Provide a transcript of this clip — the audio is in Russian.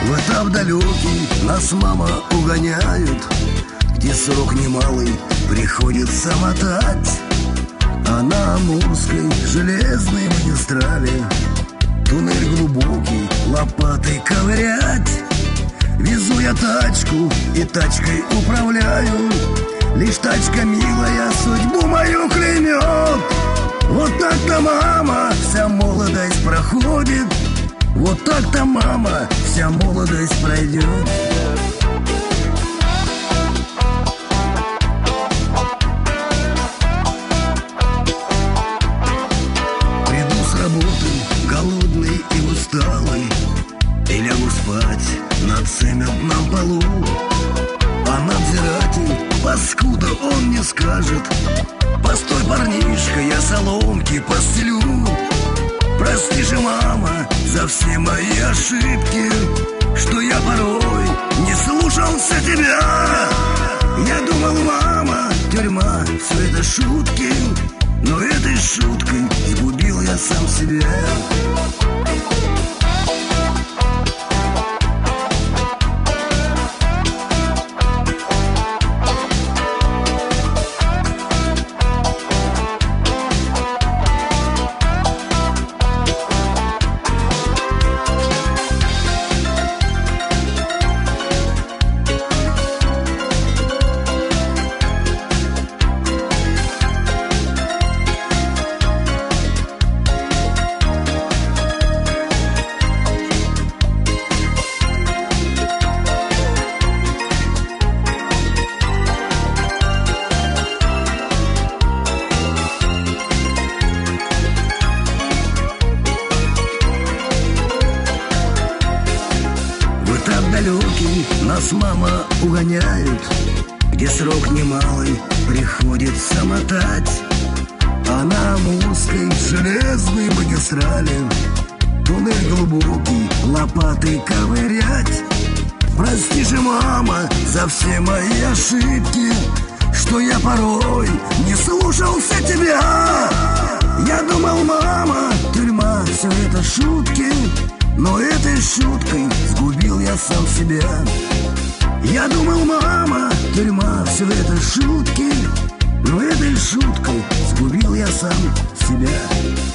В этап далекий нас мама угоняют, где срок немалый приходится мотать. А на Амурской железной магистрали туннель глубокий лопатой ковырять. Везу я тачку и тачкой управляю, лишь тачка милая судьбу мою клеймет. Вот так-то, мама, вся молодость проходит. Вот так-то, мама, вся молодость пройдет. Приду с работы голодный и усталый и лягу спать на цементном полу. А надзиратель, паскуда, он мне скажет: постой, парнишка, я соломки постелю. Прости же, мама, за все мои ошибки, что я порой не слушался тебя. Я думал, мама, тюрьма, все это шутки, но этой шуткой сгубил я сам себя. Далекий нас мама угоняют, где срок немалый приходится мотать. А на Амурской железной магистрали туннель глубокий лопатой ковырять. Прости же, мама, за все мои ошибки, что я порой не слушался тебя. Я думал, мама, тюрьма, все это шутки, но этой шуткой сгубил я сам себя. Я думал, мама, тюрьма, все это шутки, но этой шуткой сгубил я сам себя.